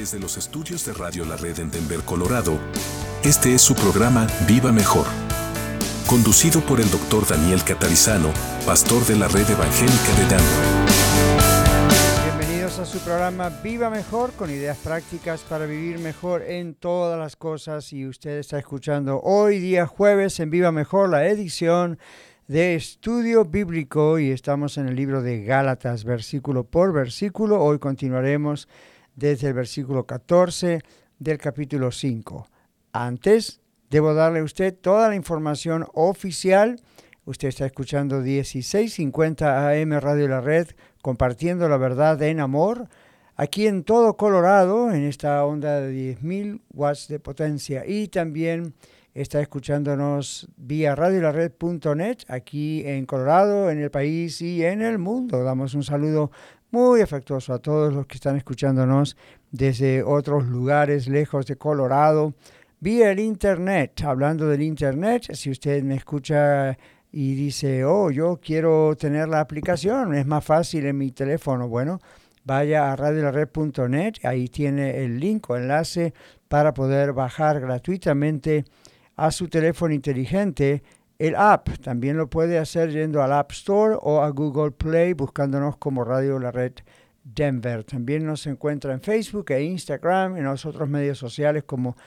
Desde los estudios de Radio La Red en Denver, Colorado, este es su programa Viva Mejor, conducido por el Dr. Daniel Catarizano, pastor de la Red Evangélica de Denver. Bienvenidos a su programa Viva Mejor, con ideas prácticas para vivir mejor en todas las cosas. Y usted está escuchando hoy, día jueves, en Viva Mejor, la edición de Estudio Bíblico, y estamos en el libro de Gálatas, versículo por versículo. Hoy continuaremos desde el versículo 14 del capítulo 5. Antes, debo darle a usted toda la información oficial. Usted está escuchando 1650 AM Radio La Red, compartiendo la verdad en amor, aquí en todo Colorado, en esta onda de 10,000 watts de potencia. Y también está escuchándonos vía radiolared.net, aquí en Colorado, en el país y en el mundo. Damos un saludo muy afectuoso a todos los que están escuchándonos desde otros lugares lejos de Colorado, vía el Internet. Hablando del Internet, si usted me escucha y dice, yo quiero tener la aplicación, es más fácil en mi teléfono. Bueno, vaya a radiolared.net, ahí tiene el link o enlace para poder bajar gratuitamente a su teléfono inteligente el app. También lo puede hacer yendo al App Store o a Google Play, buscándonos como Radio La Red Denver. También nos encuentra en Facebook e Instagram, en los otros medios sociales como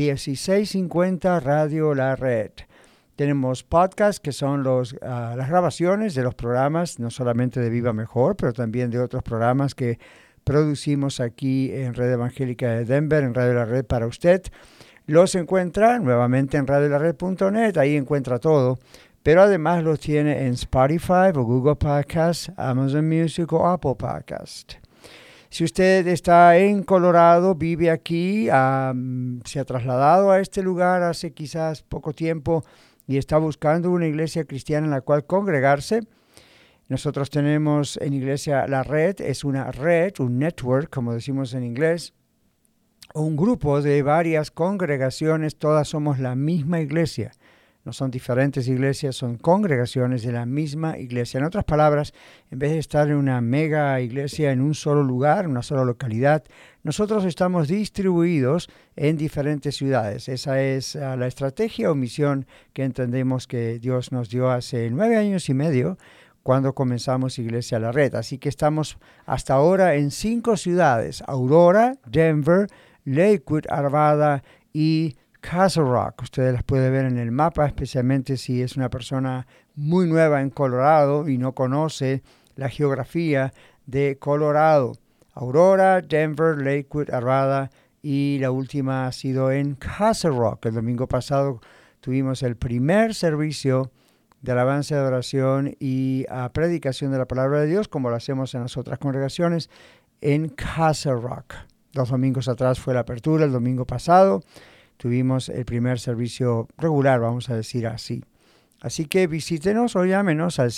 1650 Radio La Red. Tenemos podcasts que son las grabaciones de los programas, no solamente de Viva Mejor, pero también de otros programas que producimos aquí en Red Evangélica de Denver, en Radio La Red para usted. Los encuentra nuevamente en radiolared.net, ahí encuentra todo, pero además los tiene en Spotify o Google Podcasts, Amazon Music o Apple Podcast. Si usted está en Colorado, vive aquí, se ha trasladado a este lugar hace quizás poco tiempo y está buscando una iglesia cristiana en la cual congregarse, nosotros tenemos en Iglesia La Red, es una red, un network, como decimos en inglés, un grupo de varias congregaciones, todas somos la misma iglesia. No son diferentes iglesias, son congregaciones de la misma iglesia. En otras palabras, en vez de estar en una mega iglesia en un solo lugar, una sola localidad, nosotros estamos distribuidos en diferentes ciudades. Esa es la estrategia o misión que entendemos que Dios nos dio hace 9 años y medio, cuando comenzamos Iglesia La Red. Así que estamos hasta ahora en 5 ciudades: Aurora, Denver, Lakewood, Arvada y Castle Rock. Ustedes las pueden ver en el mapa, especialmente si es una persona muy nueva en Colorado y no conoce la geografía de Colorado. Aurora, Denver, Lakewood, Arvada y la última ha sido en Castle Rock. El domingo pasado tuvimos el primer servicio de alabanza, de adoración y predicación de la palabra de Dios, como lo hacemos en las otras congregaciones, en Castle Rock. 2 domingos atrás fue la apertura, el domingo pasado tuvimos el primer servicio regular, vamos a decir así. Así que visítenos o llámenos al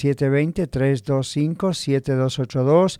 720-325-7282,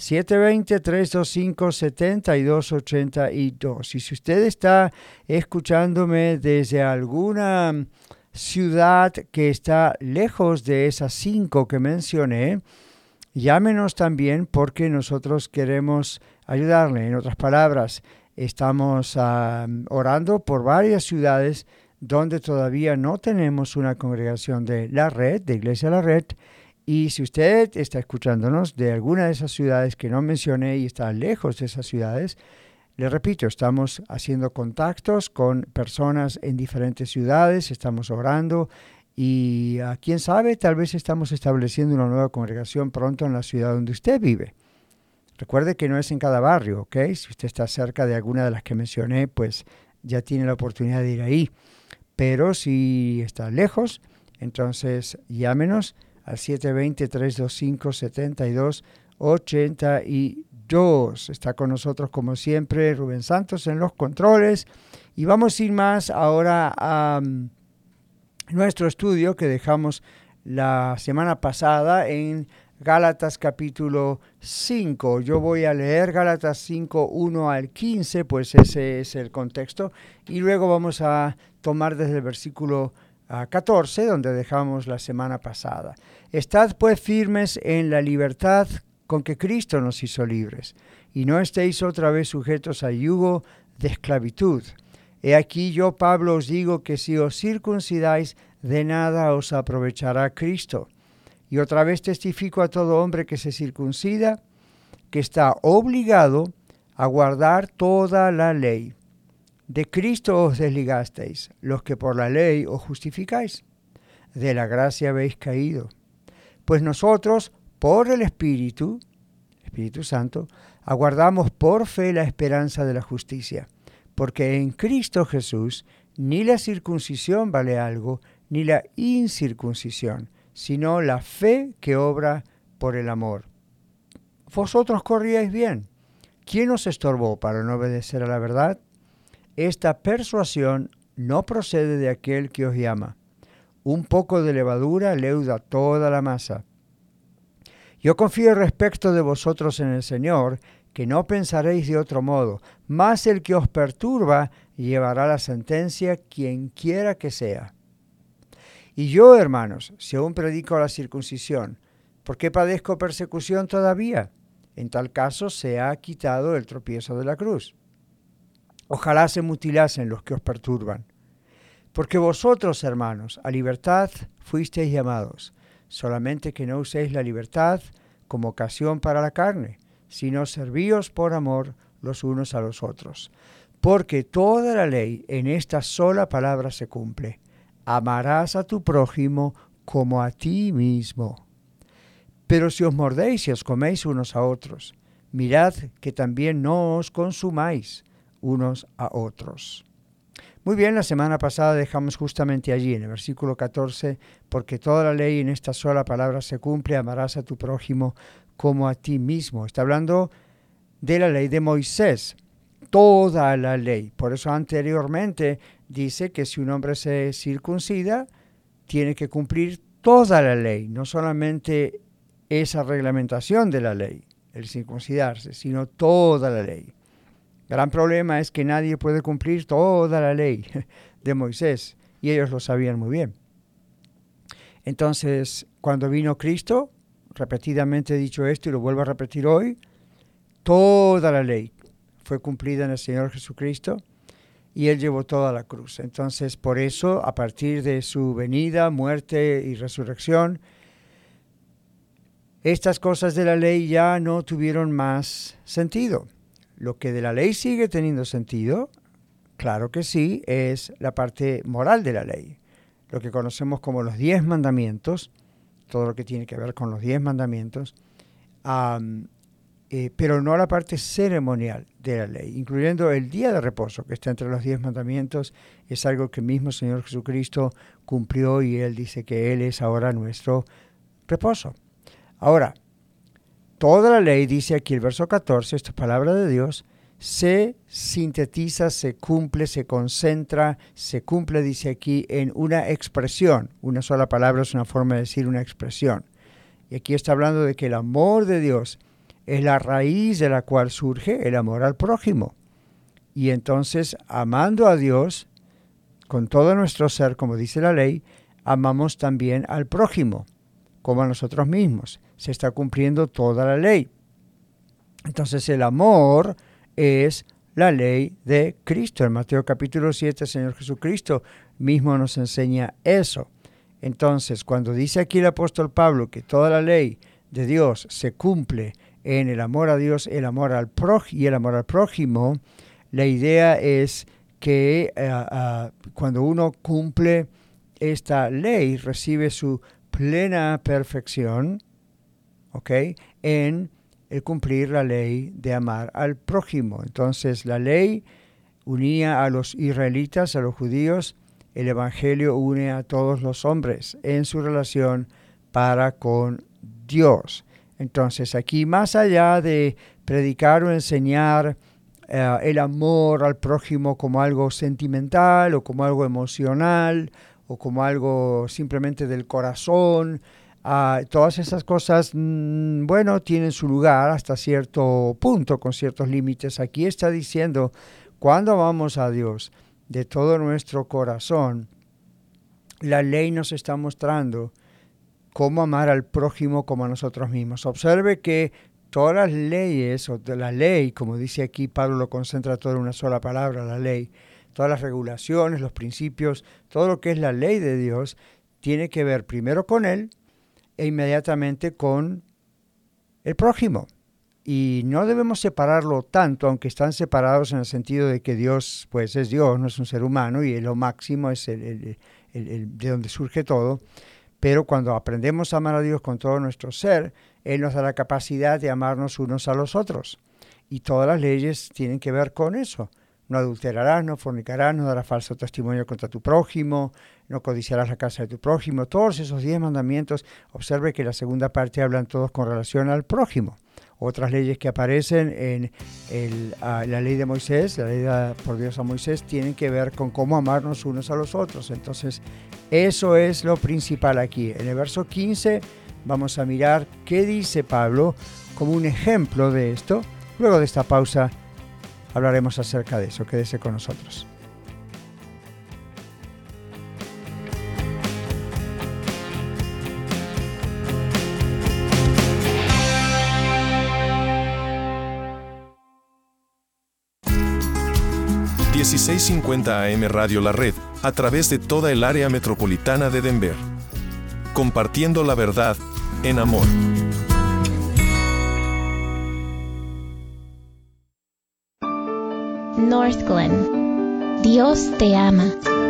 720-325-7282. Y si usted está escuchándome desde alguna ciudad que está lejos de esas 5 que mencioné, llámenos también, porque nosotros queremos ayudarle. En otras palabras, estamos orando por varias ciudades donde todavía no tenemos una congregación de la red, de Iglesia La Red. Y si usted está escuchándonos de alguna de esas ciudades que no mencioné y está lejos de esas ciudades, le repito, estamos haciendo contactos con personas en diferentes ciudades, estamos orando y quién sabe, tal vez estamos estableciendo una nueva congregación pronto en la ciudad donde usted vive. Recuerde que no es en cada barrio, ¿ok? Si usted está cerca de alguna de las que mencioné, pues ya tiene la oportunidad de ir ahí. Pero si está lejos, entonces llámenos al 720-325-7282. Está con nosotros, como siempre, Rubén Santos en los controles. Y vamos a ir más ahora a nuestro estudio que dejamos la semana pasada en Gálatas capítulo 5. Yo voy a leer Gálatas 5, 1 al 15, pues ese es el contexto. Y luego vamos a tomar desde el versículo 14, donde dejamos la semana pasada. Estad pues firmes en la libertad con que Cristo nos hizo libres, y no estéis otra vez sujetos al yugo de esclavitud. He aquí yo, Pablo, os digo que si os circuncidáis, de nada os aprovechará Cristo. Y otra vez testifico a todo hombre que se circuncida, que está obligado a guardar toda la ley. De Cristo os desligasteis, los que por la ley os justificáis. De la gracia habéis caído. Pues nosotros, por el Espíritu Santo, aguardamos por fe la esperanza de la justicia. Porque en Cristo Jesús ni la circuncisión vale algo, ni la incircuncisión, sino la fe que obra por el amor. Vosotros corríais bien. ¿Quién os estorbó para no obedecer a la verdad? Esta persuasión no procede de aquel que os llama. Un poco de levadura leuda toda la masa. Yo confío respecto de vosotros en el Señor, que no pensaréis de otro modo, mas el que os perturba llevará la sentencia, quien quiera que sea. Y yo, hermanos, si aún predico la circuncisión, ¿por qué padezco persecución todavía? En tal caso se ha quitado el tropiezo de la cruz. Ojalá se mutilasen los que os perturban. Porque vosotros, hermanos, a libertad fuisteis llamados, solamente que no uséis la libertad como ocasión para la carne, sino servíos por amor los unos a los otros. Porque toda la ley en esta sola palabra se cumple: amarás a tu prójimo como a ti mismo. Pero si os mordéis y os coméis unos a otros, mirad que también no os consumáis unos a otros. Muy bien, la semana pasada dejamos justamente allí, en el versículo 14, porque toda la ley en esta sola palabra se cumple: amarás a tu prójimo como a ti mismo. Está hablando de la ley de Moisés, toda la ley. Por eso anteriormente dice que si un hombre se circuncida, tiene que cumplir toda la ley, no solamente esa reglamentación de la ley, el circuncidarse, sino toda la ley. Gran problema es que nadie puede cumplir toda la ley de Moisés, y ellos lo sabían muy bien. Entonces, cuando vino Cristo, repetidamente he dicho esto y lo vuelvo a repetir hoy, toda la ley fue cumplida en el Señor Jesucristo, y Él llevó toda la cruz. Entonces, por eso, a partir de su venida, muerte y resurrección, estas cosas de la ley ya no tuvieron más sentido. Lo que de la ley sigue teniendo sentido, claro que sí, es la parte moral de la ley. Lo que conocemos como los 10 mandamientos, todo lo que tiene que ver con los 10 mandamientos, pero no la parte ceremonial de la ley, incluyendo el día de reposo, que está entre los 10 mandamientos. Es algo que el mismo Señor Jesucristo cumplió, y Él dice que Él es ahora nuestro reposo. Ahora, toda la ley, dice aquí el verso 14, esta palabra de Dios, se sintetiza, se cumple, se concentra, se cumple, dice aquí, en una expresión. Una sola palabra es una forma de decir una expresión. Y aquí está hablando de que el amor de Dios es la raíz de la cual surge el amor al prójimo. Y entonces, amando a Dios con todo nuestro ser, como dice la ley, amamos también al prójimo, como a nosotros mismos. Se está cumpliendo toda la ley. Entonces el amor es la ley de Cristo. En Mateo capítulo 7, el Señor Jesucristo mismo nos enseña eso. Entonces, cuando dice aquí el apóstol Pablo que toda la ley de Dios se cumple en el amor a Dios, el amor al y el amor al prójimo, la idea es que cuando uno cumple esta ley, recibe su plena perfección, en el cumplir la ley de amar al prójimo. Entonces la ley unía a los israelitas, a los judíos. El evangelio une a todos los hombres en su relación para con Dios. Entonces aquí, más allá de predicar o enseñar el amor al prójimo como algo sentimental o como algo emocional o como algo simplemente del corazón, todas esas cosas, tienen su lugar hasta cierto punto, con ciertos límites. Aquí está diciendo, cuando amamos a Dios de todo nuestro corazón, la ley nos está mostrando cómo amar al prójimo como a nosotros mismos. Observe que todas las leyes, o de la ley, como dice aquí, Pablo lo concentra todo en una sola palabra, la ley, todas las regulaciones, los principios, todo lo que es la ley de Dios, tiene que ver primero con Él e inmediatamente con el prójimo. Y no debemos separarlo tanto, aunque están separados en el sentido de que Dios, pues es Dios, no es un ser humano, y lo máximo es el de donde surge todo. Pero cuando aprendemos a amar a Dios con todo nuestro ser, Él nos da la capacidad de amarnos unos a los otros. Y todas las leyes tienen que ver con eso. No adulterarás, no fornicarás, no darás falso testimonio contra tu prójimo, no codiciarás la casa de tu prójimo. Todos esos 10 mandamientos, observe que la segunda parte hablan todos con relación al prójimo. Otras leyes que aparecen en la ley de Moisés, la ley dada por Dios a Moisés, tienen que ver con cómo amarnos unos a los otros. Entonces, eso es lo principal aquí. En el verso 15 vamos a mirar qué dice Pablo como un ejemplo de esto. Luego de esta pausa hablaremos acerca de eso. Quédese con nosotros. $1650 AM Radio La Red, a través de toda el área metropolitana de Denver. Compartiendo la verdad en amor. North Glen. Dios te ama.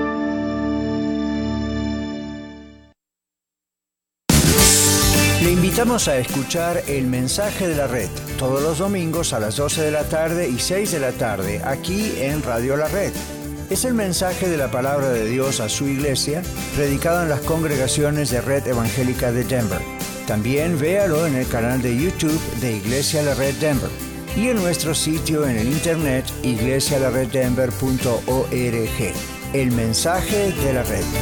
Le invitamos a escuchar El Mensaje de la Red todos los domingos a las 12 de la tarde y 6 de la tarde aquí en Radio La Red. Es el mensaje de la palabra de Dios a su iglesia, predicado en las congregaciones de Red Evangélica de Denver. También véalo en el canal de YouTube de Iglesia La Red Denver y en nuestro sitio en el internet iglesialareddenver.org. El Mensaje de la Red.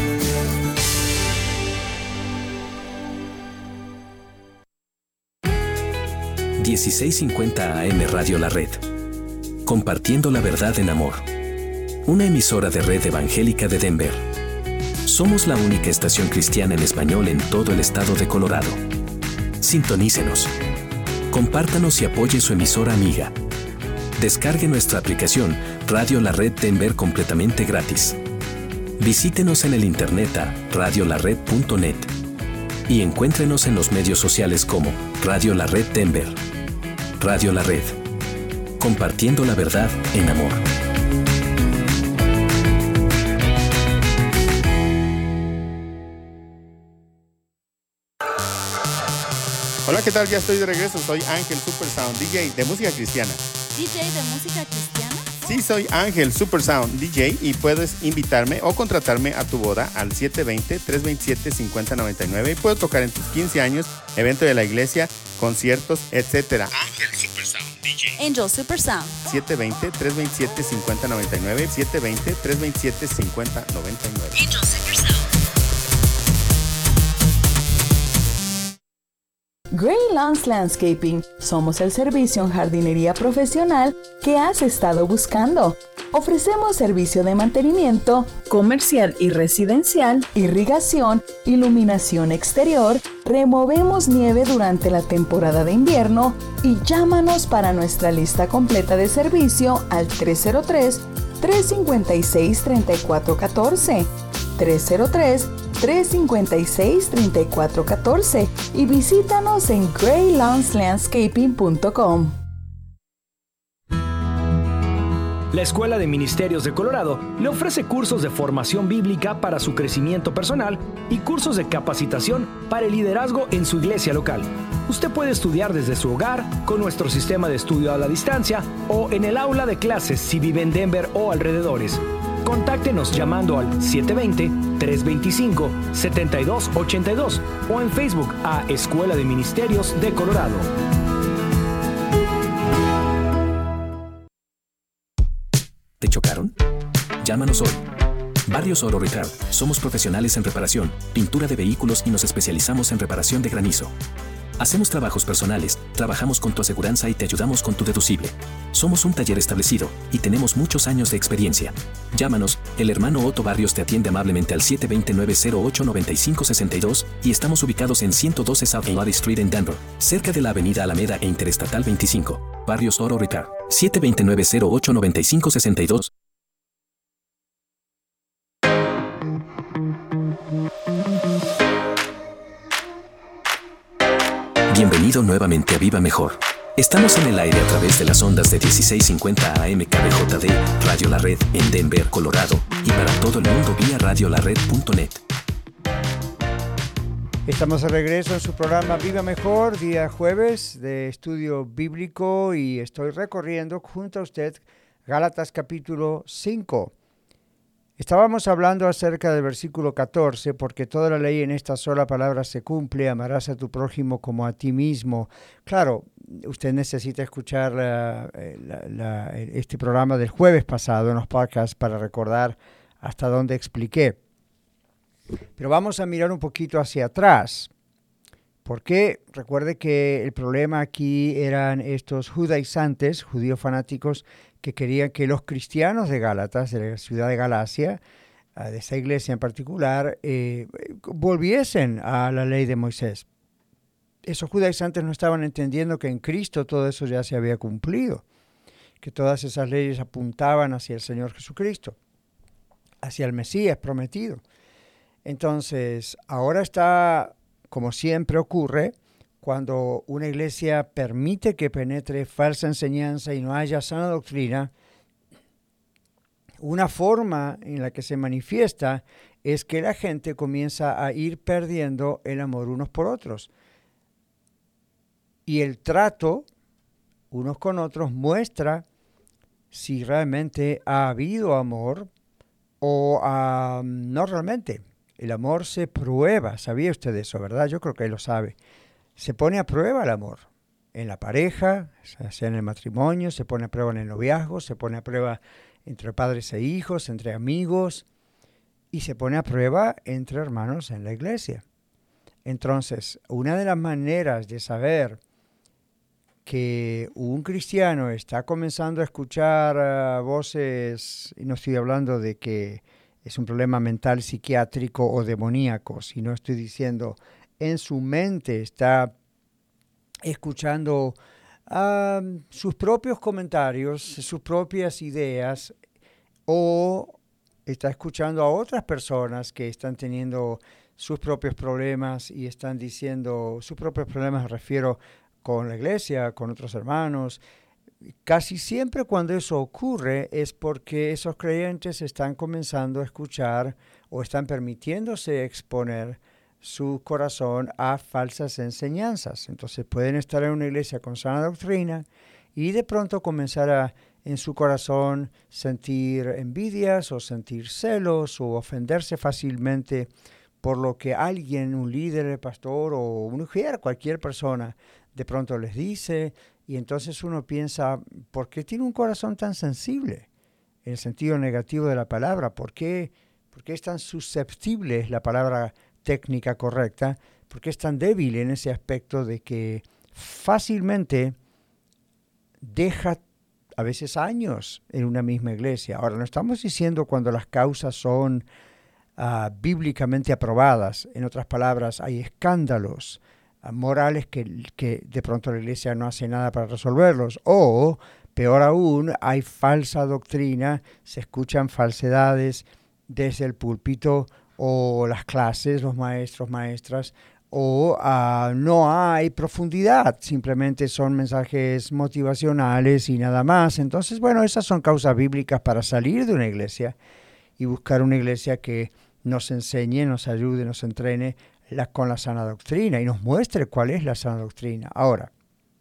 $1650 AM Radio La Red. Compartiendo la verdad en amor. Una emisora de Red Evangélica de Denver. Somos la única estación cristiana en español en todo el estado de Colorado. Sintonícenos. Compártanos y apoye su emisora amiga. Descargue nuestra aplicación Radio La Red Denver completamente gratis. Visítenos en el internet a radiolared.net y encuéntrenos en los medios sociales como Radio La Red Denver. Radio La Red. Compartiendo la verdad en amor. Hola, ¿qué tal? Ya estoy de regreso. Soy Ángel Supersound, DJ de música cristiana. ¿DJ de música cristiana? Sí, soy Ángel Supersound, DJ, y puedes invitarme o contratarme a tu boda al 720-327-5099 y puedo tocar en tus 15 años, evento de la iglesia, conciertos, etc. Ángel Supersound, DJ. Angel Supersound. 720-327-5099, 720-327-5099. Angel Supersound. Gray Lawns Landscaping. Somos el servicio en jardinería profesional que has estado buscando. Ofrecemos servicio de mantenimiento, comercial y residencial, irrigación, iluminación exterior, removemos nieve durante la temporada de invierno y llámanos para nuestra lista completa de servicio al 303-356-3414. 303-356-3414 y visítanos en graylawnslandscaping.com. La Escuela de Ministerios de Colorado le ofrece cursos de formación bíblica para su crecimiento personal y cursos de capacitación para el liderazgo en su iglesia local. Usted puede estudiar desde su hogar, con nuestro sistema de estudio a la distancia o en el aula de clases si vive en Denver o alrededores. Contáctenos llamando al 720-325-7282 o en Facebook a Escuela de Ministerios de Colorado. ¿Te chocaron? Llámanos hoy. Barrios Oro Ricard. Somos profesionales en reparación, pintura de vehículos y nos especializamos en reparación de granizo. Hacemos trabajos personales, trabajamos con tu aseguranza y te ayudamos con tu deducible. Somos un taller establecido y tenemos muchos años de experiencia. Llámanos, el hermano Otto Barrios te atiende amablemente al 729-089562 y estamos ubicados en 112 South Lottie Street en Denver, cerca de la avenida Alameda e Interestatal 25. Barrios Auto Repair, 729-089562. Bienvenido nuevamente a Viva Mejor. Estamos en el aire a través de las ondas de 1650 AM KBJD, Radio La Red, en Denver, Colorado, y para todo el mundo vía radiolared.net. Estamos de regreso en su programa Viva Mejor, día jueves de estudio bíblico, y estoy recorriendo junto a usted Gálatas capítulo 5. Estábamos hablando acerca del versículo 14, porque toda la ley en esta sola palabra se cumple: amarás a tu prójimo como a ti mismo. Claro, usted necesita escuchar este programa del jueves pasado en los podcasts para recordar hasta dónde expliqué. Pero vamos a mirar un poquito hacia atrás, porque recuerde que el problema aquí eran estos judaizantes, judíos fanáticos, que querían que los cristianos de Gálatas, de la ciudad de Galacia, de esa iglesia en particular, volviesen a la ley de Moisés. Esos judaizantes no estaban entendiendo que en Cristo todo eso ya se había cumplido, que todas esas leyes apuntaban hacia el Señor Jesucristo, hacia el Mesías prometido. Entonces, ahora está, como siempre ocurre, cuando una iglesia permite que penetre falsa enseñanza y no haya sana doctrina, una forma en la que se manifiesta es que la gente comienza a ir perdiendo el amor unos por otros. Y el trato unos con otros muestra si realmente ha habido amor o no realmente. El amor se prueba. ¿Sabía usted eso, verdad? Yo creo que él lo sabe. Se pone a prueba el amor en la pareja, sea en el matrimonio, se pone a prueba en el noviazgo, se pone a prueba entre padres e hijos, entre amigos, y se pone a prueba entre hermanos en la iglesia. Entonces, una de las maneras de saber que un cristiano está comenzando a escuchar voces, y no estoy hablando de que es un problema mental, psiquiátrico o demoníaco, sino estoy diciendo en su mente está escuchando sus propios comentarios, sus propias ideas, o está escuchando a otras personas que están teniendo sus propios problemas y están diciendo sus propios problemas, me refiero con la iglesia, con otros hermanos. Casi siempre cuando eso ocurre es porque esos creyentes están comenzando a escuchar o están permitiéndose exponer su corazón a falsas enseñanzas. Entonces pueden estar en una iglesia con sana doctrina y de pronto comenzar en su corazón sentir envidias o sentir celos o ofenderse fácilmente por lo que alguien, un líder, el pastor o una mujer, cualquier persona, de pronto les dice. Y entonces uno piensa, ¿por qué tiene un corazón tan sensible? En el sentido negativo de la palabra. ¿Por qué es tan susceptible, es la palabra técnica correcta? ¿Por qué es tan débil en ese aspecto de que fácilmente deja a veces años en una misma iglesia? Ahora, no estamos diciendo cuando las causas son bíblicamente aprobadas. En otras palabras, hay escándalos morales que de pronto la iglesia no hace nada para resolverlos, o peor aún, hay falsa doctrina, se escuchan falsedades desde el púlpito o las clases, los maestros, maestras, o no hay profundidad, simplemente son mensajes motivacionales y nada más. Entonces, bueno, esas son causas bíblicas para salir de una iglesia y buscar una iglesia que nos enseñe, nos ayude, nos entrene con la sana doctrina y nos muestre cuál es la sana doctrina. Ahora,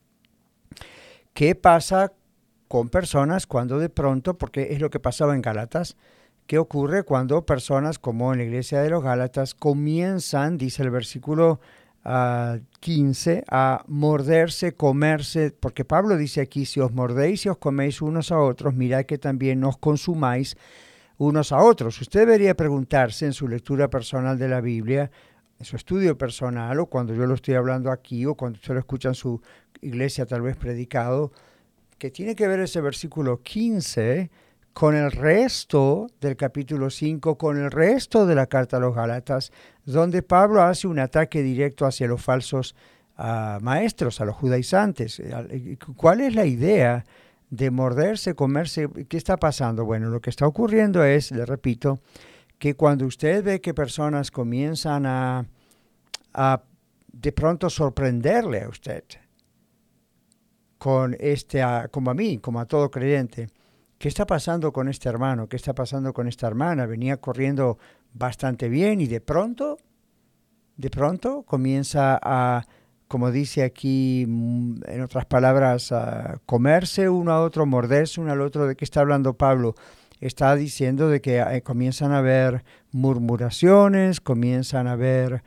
¿qué pasa con personas cuando de pronto, porque es lo que pasaba en Gálatas, qué ocurre cuando personas como en la iglesia de los Gálatas comienzan, dice el versículo 15, a morderse, comerse, porque Pablo dice aquí, si os mordéis y os coméis unos a otros, mirad que también nos consumáis unos a otros? Usted debería preguntarse en su lectura personal de la Biblia, su estudio personal, o cuando yo lo estoy hablando aquí, o cuando usted lo escucha en su iglesia tal vez predicado, que tiene que ver ese versículo 15 con el resto del capítulo 5, con el resto de la carta a los Gálatas, donde Pablo hace un ataque directo hacia los falsos maestros, a los judaizantes. ¿Cuál es la idea de morderse, comerse? ¿Qué está pasando? Bueno, lo que está ocurriendo es, le repito, que cuando usted ve que personas comienzan a de pronto sorprenderle a usted, con como a mí, como a todo creyente, ¿qué está pasando con este hermano? ¿Qué está pasando con esta hermana? Venía corriendo bastante bien y de pronto comienza a, como dice aquí, en otras palabras, a comerse uno a otro, morderse uno al otro. ¿De qué está hablando Pablo? Está diciendo de que comienzan a haber murmuraciones, comienzan a haber,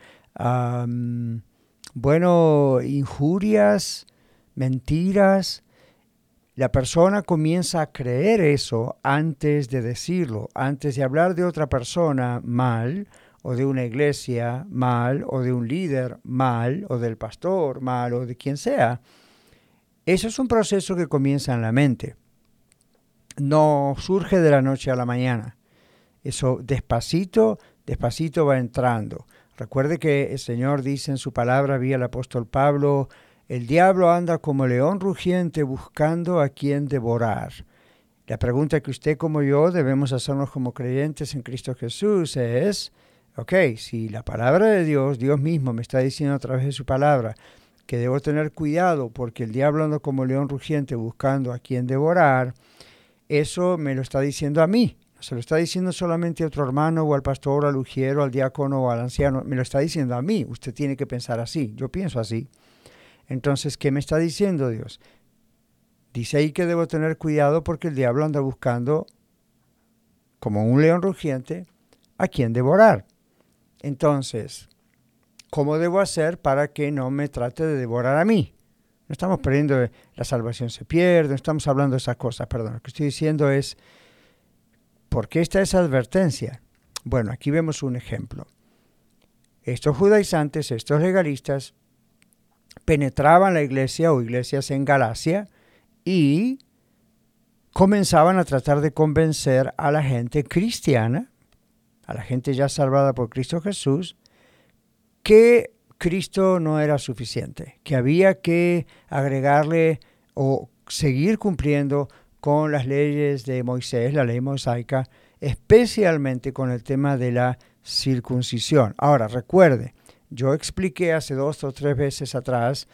injurias, mentiras. La persona comienza a creer eso antes de decirlo, antes de hablar de otra persona mal, o de una iglesia mal, o de un líder mal, o del pastor mal, o de quien sea. Eso es un proceso que comienza en la mente. No surge de la noche a la mañana. Eso despacito va entrando. Recuerde que el Señor dice en su palabra vía el apóstol Pablo: el diablo anda como león rugiente buscando a quien devorar. La pregunta que usted como yo debemos hacernos como creyentes en Cristo Jesús es, si la palabra de Dios mismo me está diciendo a través de su palabra que debo tener cuidado porque el diablo anda como león rugiente buscando a quien devorar, eso me lo está diciendo a mí. No se lo está diciendo solamente a otro hermano o al pastor, al ujiero, al diácono o al anciano. Me lo está diciendo a mí. Usted tiene que pensar así. Yo pienso así. Entonces, ¿qué me está diciendo Dios? Dice ahí que debo tener cuidado porque el diablo anda buscando, como un león rugiente, a quien devorar. Entonces, ¿cómo debo hacer para que no me trate de devorar a mí? No estamos perdiendo, la salvación se pierde, no estamos hablando de esas cosas, perdón. Lo que estoy diciendo es, ¿por qué está esa advertencia? Bueno, aquí vemos un ejemplo. Estos judaizantes, estos legalistas, penetraban la iglesia o iglesias en Galacia y comenzaban a tratar de convencer a la gente cristiana, a la gente ya salvada por Cristo Jesús, que Cristo no era suficiente, que había que agregarle o seguir cumpliendo con las leyes de Moisés, la ley mosaica, especialmente con el tema de la circuncisión. Ahora, recuerde, yo expliqué hace 2 o 3 veces atrás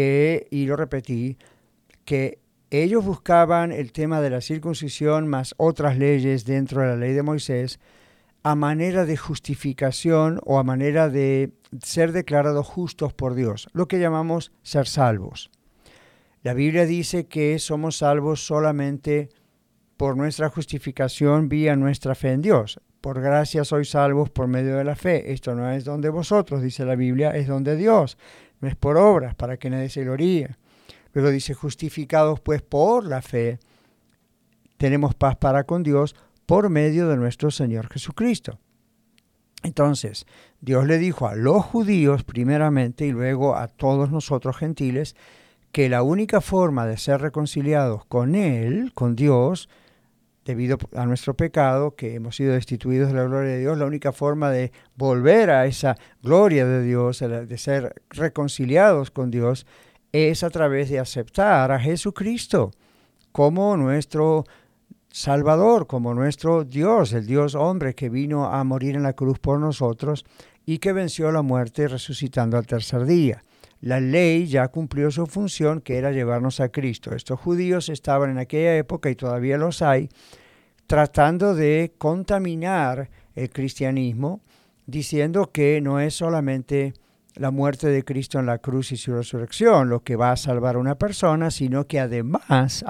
y lo repetí, que ellos buscaban el tema de la circuncisión más otras leyes dentro de la ley de Moisés a manera de justificación o a manera de ser declarados justos por Dios, lo que llamamos ser salvos. La Biblia dice que somos salvos solamente por nuestra justificación vía nuestra fe en Dios. Por gracia sois salvos por medio de la fe. Esto no es don de vosotros, dice la Biblia, es don de Dios. No es por obras, para que nadie se gloríe. Luego dice, justificados pues por la fe, tenemos paz para con Dios por medio de nuestro Señor Jesucristo. Entonces, Dios le dijo a los judíos primeramente y luego a todos nosotros gentiles que la única forma de ser reconciliados con Él, con Dios, debido a nuestro pecado, que hemos sido destituidos de la gloria de Dios, la única forma de volver a esa gloria de Dios, de ser reconciliados con Dios, es a través de aceptar a Jesucristo como nuestro Salvador, como nuestro Dios, el Dios hombre que vino a morir en la cruz por nosotros y que venció la muerte resucitando al tercer día. La ley ya cumplió su función, que era llevarnos a Cristo. Estos judíos estaban en aquella época, y todavía los hay, tratando de contaminar el cristianismo, diciendo que no es solamente la muerte de Cristo en la cruz y su resurrección lo que va a salvar a una persona, sino que además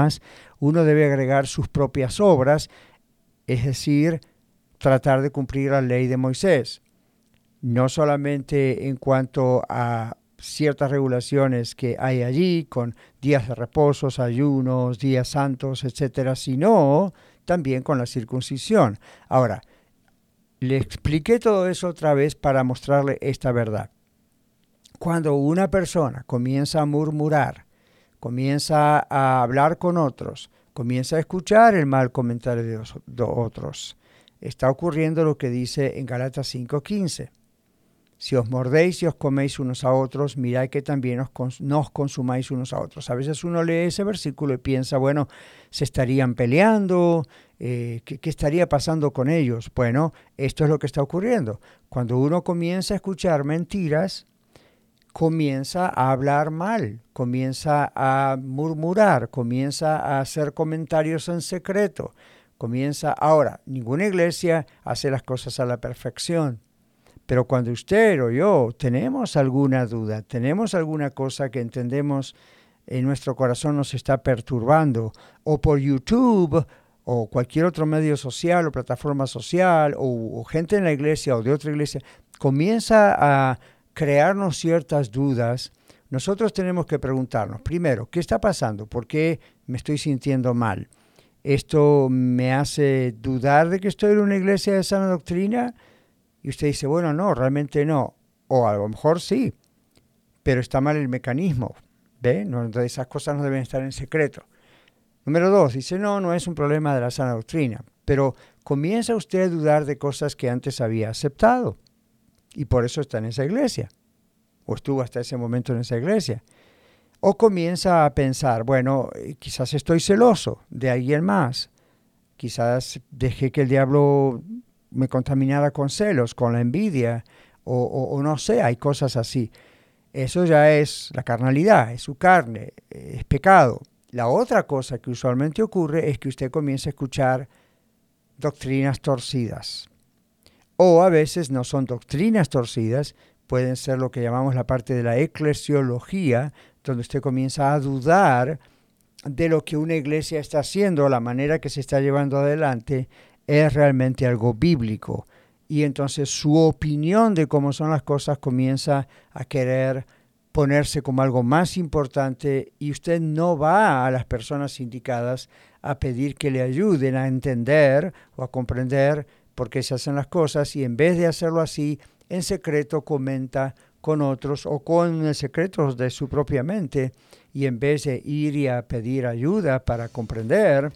uno debe agregar sus propias obras, es decir, tratar de cumplir la ley de Moisés. No solamente en cuanto a ciertas regulaciones que hay allí, con días de reposos, ayunos, días santos, etcétera, sino también con la circuncisión. Ahora, Le expliqué todo eso otra vez para mostrarle esta verdad. Cuando una persona comienza a murmurar, comienza a hablar con otros, comienza a escuchar el mal comentario de otros, está ocurriendo lo que dice en Gálatas 5:15. Si os mordéis y os coméis unos a otros, mirad que también nos consumáis unos a otros. A veces uno lee ese versículo y piensa, bueno, se estarían peleando, ¿qué estaría pasando con ellos? Bueno, esto es lo que está ocurriendo. Cuando uno comienza a escuchar mentiras, comienza a hablar mal, comienza a murmurar, comienza a hacer comentarios en secreto, Ahora, ninguna iglesia hace las cosas a la perfección. Pero cuando usted o yo tenemos alguna duda, tenemos alguna cosa que entendemos en nuestro corazón nos está perturbando, o por YouTube, o cualquier otro medio social, o plataforma social, o gente en la iglesia o de otra iglesia, comienza a crearnos ciertas dudas, nosotros tenemos que preguntarnos, primero, ¿qué está pasando? ¿Por qué me estoy sintiendo mal? ¿Esto me hace dudar de que estoy en una iglesia de sana doctrina? Y usted dice, bueno, no, realmente no. O a lo mejor sí, pero está mal el mecanismo. ¿Ve? No, entonces esas cosas no deben estar en secreto. Número 2, dice, no es un problema de la sana doctrina. Pero comienza usted a dudar de cosas que antes había aceptado. Y por eso está en esa iglesia. O estuvo hasta ese momento en esa iglesia. O comienza a pensar, bueno, quizás estoy celoso de alguien más. Quizás dejé que el diablo me contaminara con celos, con la envidia, o no sé, hay cosas así. Eso ya es la carnalidad, es su carne, es pecado. La otra cosa que usualmente ocurre es que usted comienza a escuchar doctrinas torcidas. O a veces no son doctrinas torcidas, pueden ser lo que llamamos la parte de la eclesiología, donde usted comienza a dudar de lo que una iglesia está haciendo, la manera que se está llevando adelante, es realmente algo bíblico. Y entonces su opinión de cómo son las cosas comienza a querer ponerse como algo más importante y usted no va a las personas indicadas a pedir que le ayuden a entender o a comprender por qué se hacen las cosas y en vez de hacerlo así, en secreto comenta con otros o con el secreto de su propia mente y en vez de ir y a pedir ayuda para comprender,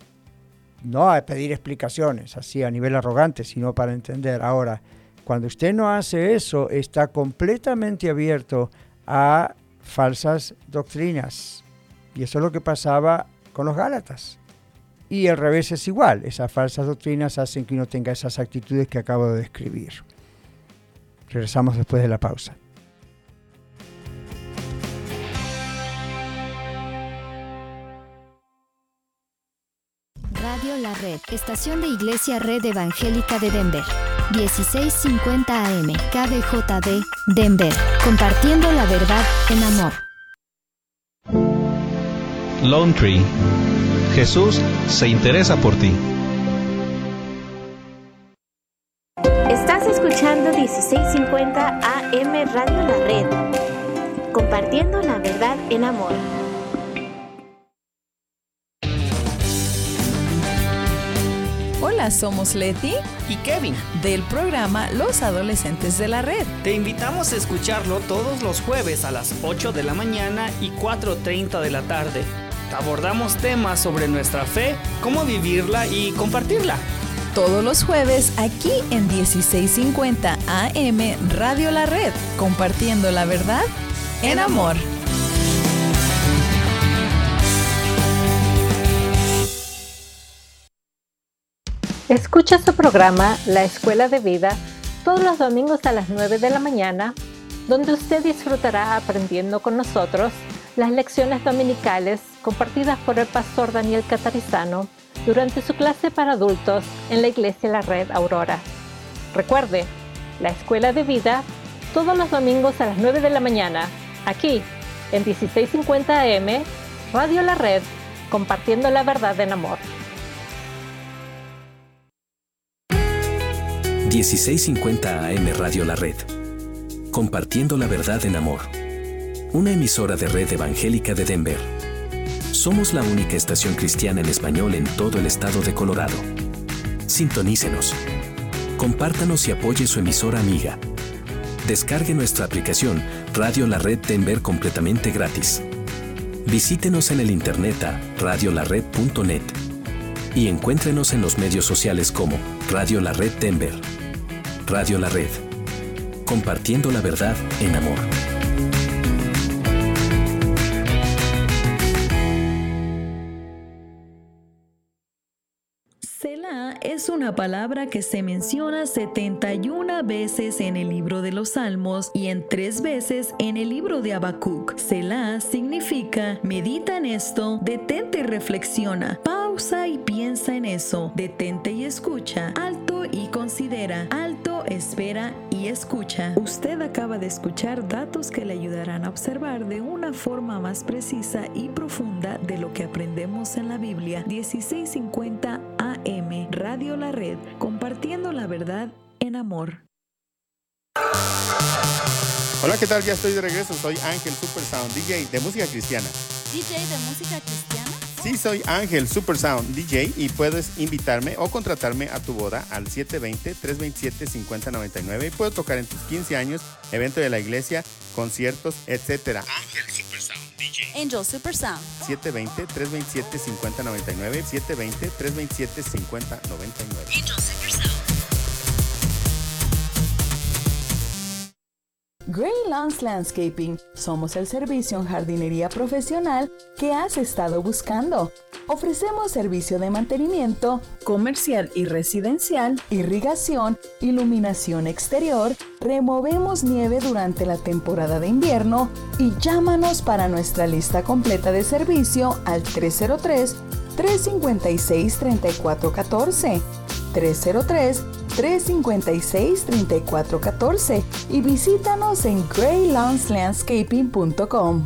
no a pedir explicaciones así a nivel arrogante, sino para entender. Ahora, cuando usted no hace eso, está completamente abierto a falsas doctrinas. Y eso es lo que pasaba con los Gálatas. Y al revés es igual. Esas falsas doctrinas hacen que uno tenga esas actitudes que acabo de describir. Regresamos después de la pausa. Radio La Red, estación de Iglesia Red Evangélica de Denver. 1650 AM, KBJD, Denver. Compartiendo la verdad en amor. Lone Tree. Jesús se interesa por ti. Estás escuchando 1650 AM Radio La Red. Compartiendo la verdad en amor. Hola, somos Leti y Kevin del programa Los Adolescentes de la Red. Te invitamos a escucharlo todos los jueves a las 8 de la mañana y 4:30 de la tarde. Abordamos temas sobre nuestra fe, cómo vivirla y compartirla. Todos los jueves aquí en 1650 AM Radio La Red, compartiendo la verdad en amor. Escucha su programa La Escuela de Vida todos los domingos a las 9 de la mañana, donde usted disfrutará aprendiendo con nosotros las lecciones dominicales compartidas por el pastor Daniel Catarizano durante su clase para adultos en la Iglesia La Red Aurora. Recuerde, La Escuela de Vida todos los domingos a las 9 de la mañana, aquí en 1650 AM, Radio La Red, compartiendo la verdad en amor. 1650 AM Radio La Red. Compartiendo la verdad en amor. Una emisora de Red Evangélica de Denver. Somos la única estación cristiana en español en todo el estado de Colorado. Sintonícenos. Compártanos y apoye su emisora amiga. Descargue nuestra aplicación Radio La Red Denver completamente gratis. Visítenos en el internet a radiolared.net y encuéntrenos en los medios sociales como Radio La Red Denver. Radio La Red. Compartiendo la verdad en amor. Selah es una palabra que se menciona 71 veces en el libro de los Salmos y en 3 veces en el libro de Habacuc. Selah significa medita en esto, detente y reflexiona, pausa y piensa en eso, detente y escucha, alto y considera, alto, espera y escucha. Usted acaba de escuchar datos que le ayudarán a observar de una forma más precisa y profunda de lo que aprendemos en la Biblia. 1650 AM, Radio La Red, compartiendo la verdad en amor. Hola, ¿qué tal? Ya estoy de regreso. Soy Ángel Supersound, DJ de música cristiana. ¿DJ de música cristiana? Sí, soy Ángel Supersound, DJ, y puedes invitarme o contratarme a tu boda al 720-327-5099 y puedo tocar en tus 15 años, evento de la iglesia, conciertos, etc. Ángel Supersound, DJ. Angel Supersound. 720-327-5099, 720-327-5099. Angel Supersound. Gray Lawns Landscaping. Somos el servicio en jardinería profesional que has estado buscando. Ofrecemos servicio de mantenimiento, comercial y residencial, irrigación, iluminación exterior, removemos nieve durante la temporada de invierno y llámanos para nuestra lista completa de servicio al 303-356-3414. 303-356-3414 y visítanos en graylawnslandscaping.com.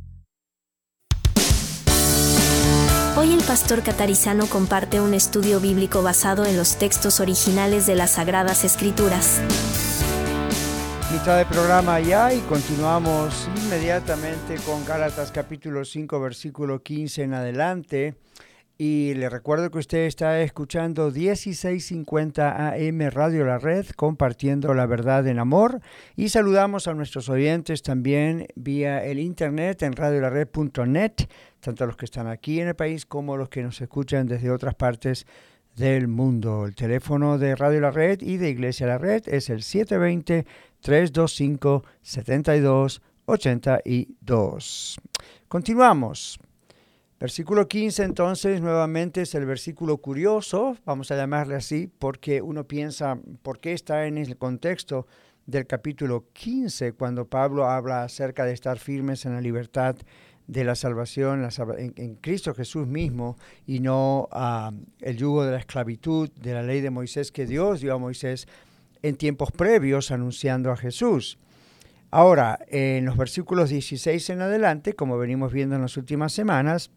Hoy el pastor Catarizano comparte un estudio bíblico basado en los textos originales de las Sagradas Escrituras. Mitad de programa ya y continuamos inmediatamente con Gálatas capítulo 5 versículo 15 en adelante. Y le recuerdo que usted está escuchando 1650 AM Radio La Red, compartiendo la verdad en amor. Y saludamos a nuestros oyentes también vía el internet en radiolared.net, tanto los que están aquí en el país como los que nos escuchan desde otras partes del mundo. El teléfono de Radio La Red y de Iglesia La Red es el 720-325-7282. Continuamos. Versículo 15 entonces nuevamente es el versículo curioso, vamos a llamarle así, porque uno piensa, ¿por qué está en el contexto del capítulo 15 cuando Pablo habla acerca de estar firmes en la libertad de la salvación en Cristo Jesús mismo y no el yugo de la esclavitud de la ley de Moisés que Dios dio a Moisés en tiempos previos anunciando a Jesús? Ahora, en los versículos 16 en adelante, como venimos viendo en las últimas semanas,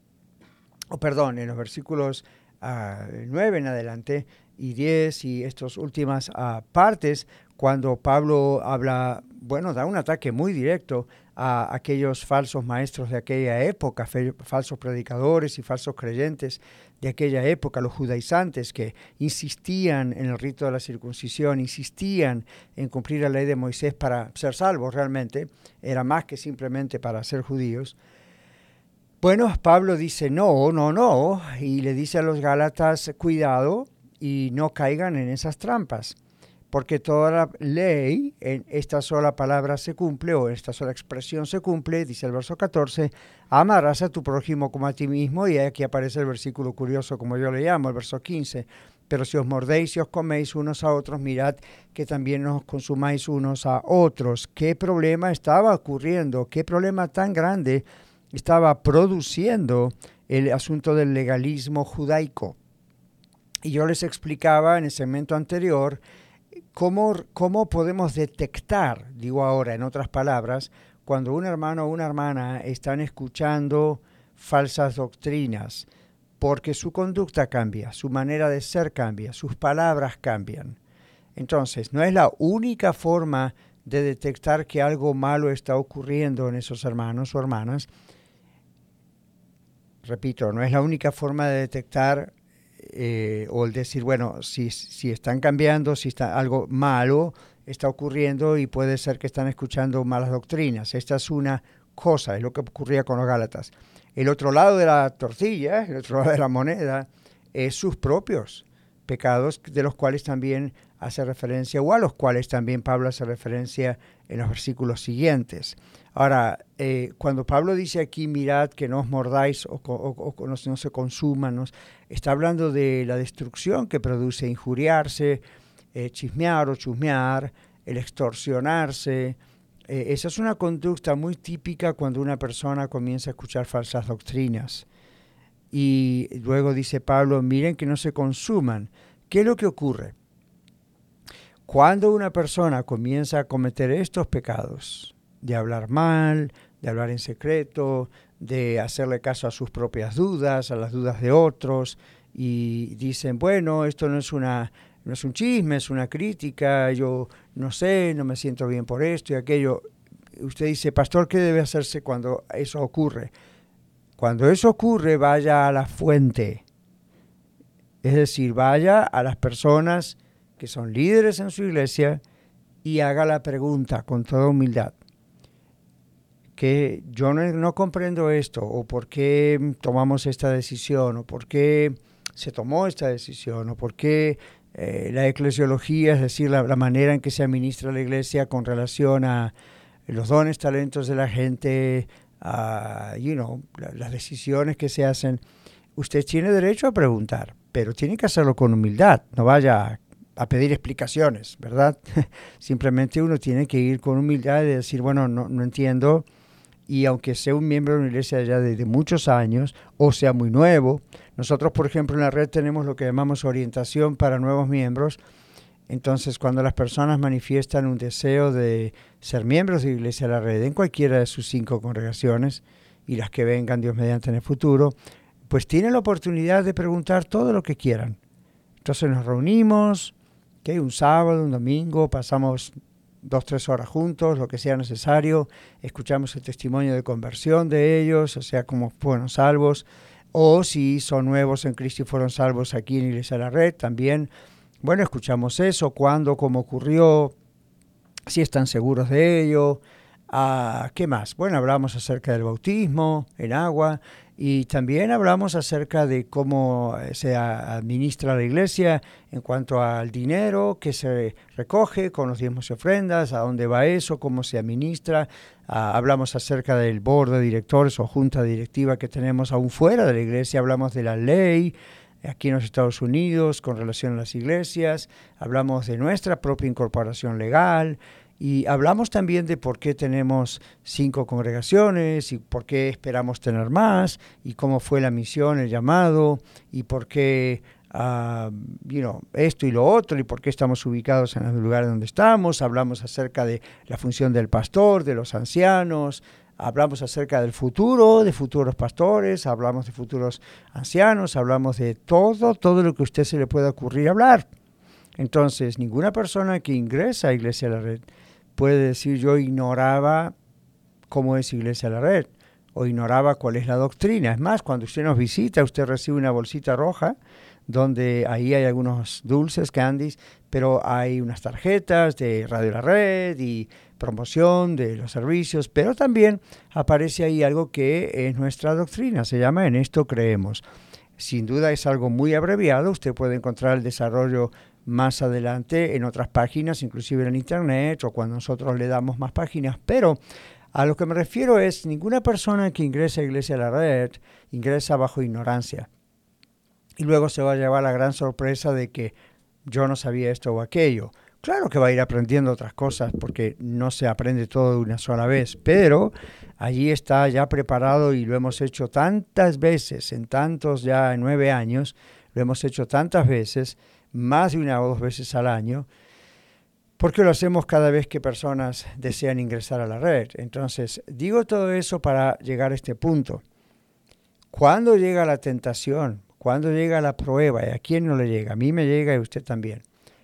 en los versículos 9 en adelante y 10 y estas últimas partes, cuando Pablo habla, da un ataque muy directo a aquellos falsos maestros de aquella época, falsos predicadores y falsos creyentes de aquella época, los judaizantes que insistían en el rito de la circuncisión, insistían en cumplir la ley de Moisés para ser salvos realmente, era más que simplemente para ser judíos. Bueno, Pablo dice no, y le dice a los Gálatas, cuidado y no caigan en esas trampas, porque toda la ley en esta sola palabra se cumple, o esta sola expresión se cumple, dice el verso 14, amarás a tu prójimo como a ti mismo, y aquí aparece el versículo curioso, como yo le llamo, el verso 15, pero si os mordéis y os coméis unos a otros, mirad que también os consumáis unos a otros. ¿Qué problema estaba ocurriendo? ¿Qué problema tan grande estaba produciendo el asunto del legalismo judaico? Y yo les explicaba en el segmento anterior cómo podemos detectar, digo ahora en otras palabras, cuando un hermano o una hermana están escuchando falsas doctrinas, porque su conducta cambia, su manera de ser cambia, sus palabras cambian. Entonces, no es la única forma de detectar que algo malo está ocurriendo en esos hermanos o hermanas. Repito, no es la única forma de detectar o el decir, bueno, si están cambiando, si está algo malo está ocurriendo y puede ser que están escuchando malas doctrinas. Esta es una cosa, es lo que ocurría con los Gálatas. El otro lado de la tortilla, el otro lado de la moneda, es sus propios pecados, de los cuales también hace referencia, o a los cuales también Pablo hace referencia en los versículos siguientes. Ahora, cuando Pablo dice aquí, mirad que no os mordáis o no se consuman, está hablando de la destrucción que produce injuriarse, chismear o chusmear, el extorsionarse. Esa es una conducta muy típica cuando una persona comienza a escuchar falsas doctrinas. Y luego dice Pablo, miren que no se consuman. ¿Qué es lo que ocurre? Cuando una persona comienza a cometer estos pecados, de hablar mal, de hablar en secreto, de hacerle caso a sus propias dudas, a las dudas de otros, y dicen, bueno, esto no es un chisme, es una crítica, yo no sé, no me siento bien por esto y aquello. Usted dice, pastor, ¿qué debe hacerse cuando eso ocurre? Cuando eso ocurre, vaya a la fuente. Es decir, vaya a las personas que son líderes en su iglesia y haga la pregunta con toda humildad. Que yo no comprendo esto, o por qué tomamos esta decisión, o por qué se tomó esta decisión, o por qué la eclesiología, es decir, la manera en que se administra la iglesia con relación a los dones, talentos de la gente, las decisiones que se hacen. Usted tiene derecho a preguntar, pero tiene que hacerlo con humildad, no vaya a pedir explicaciones, ¿verdad? Simplemente uno tiene que ir con humildad y decir, bueno, no entiendo. Y aunque sea un miembro de una iglesia ya de muchos años, o sea muy nuevo, nosotros, por ejemplo, en la red tenemos lo que llamamos orientación para nuevos miembros. Entonces, cuando las personas manifiestan un deseo de ser miembros de Iglesia de la Red en cualquiera de sus 5 congregaciones, y las que vengan, Dios mediante, en el futuro, pues tienen la oportunidad de preguntar todo lo que quieran. Entonces nos reunimos, que un sábado, un domingo, pasamos 2-3 horas juntos, lo que sea necesario, escuchamos el testimonio de conversión de ellos, o sea, cómo fueron salvos, o si son nuevos en Cristo y fueron salvos aquí en Iglesia de la Red, también, bueno, escuchamos eso, cuándo, cómo ocurrió, si están seguros de ello. ¿Qué más? Bueno, hablamos acerca del bautismo en agua y también hablamos acerca de cómo se administra la iglesia en cuanto al dinero que se recoge con los diezmos y ofrendas, a dónde va eso, cómo se administra. Hablamos acerca del board de directores o junta directiva que tenemos aún fuera de la iglesia, hablamos de la ley aquí en los Estados Unidos con relación a las iglesias, hablamos de nuestra propia incorporación legal. Y hablamos también de por qué tenemos 5 congregaciones y por qué esperamos tener más y cómo fue la misión, el llamado y por qué esto y lo otro y por qué estamos ubicados en el lugar donde estamos. Hablamos acerca de la función del pastor, de los ancianos. Hablamos acerca del futuro, de futuros pastores. Hablamos de futuros ancianos. Hablamos de todo lo que a usted se le pueda ocurrir hablar. Entonces, ninguna persona que ingresa a Iglesia de la Red puede decir yo ignoraba cómo es Iglesia de la Red o ignoraba cuál es la doctrina. Es más, cuando usted nos visita, usted recibe una bolsita roja donde ahí hay algunos dulces, candies, pero hay unas tarjetas de Radio La Red y promoción de los servicios, pero también aparece ahí algo que es nuestra doctrina, se llama En esto creemos. Sin duda es algo muy abreviado, usted puede encontrar el desarrollo más adelante en otras páginas, inclusive en internet o cuando nosotros le damos más páginas, pero a lo que me refiero es ninguna persona que ingresa a Iglesia de la Red ingresa bajo ignorancia y luego se va a llevar la gran sorpresa de que yo no sabía esto o aquello. Claro que va a ir aprendiendo otras cosas porque no se aprende todo de una sola vez, pero allí está ya preparado y lo hemos hecho tantas veces, en 9 años, lo hemos hecho tantas veces, más de 1 o 2 veces al año, porque lo hacemos cada vez que personas desean ingresar a la red. Entonces, digo todo eso para llegar a este punto. Cuando llega la tentación, cuando llega la prueba, ¿y a quién no le llega? A mí me llega y a usted también.